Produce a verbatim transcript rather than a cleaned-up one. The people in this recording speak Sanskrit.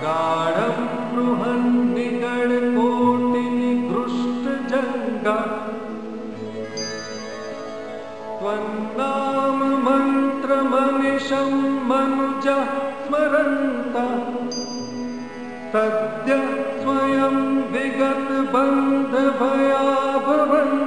गाढं बृहन्निगडकोटिनिकृष्टजङ्गा त्वन्नाम मन्त्रमनिशं मनुजः स्मरन्तः सद्यः स्वयं विगतबन्धभया भवन्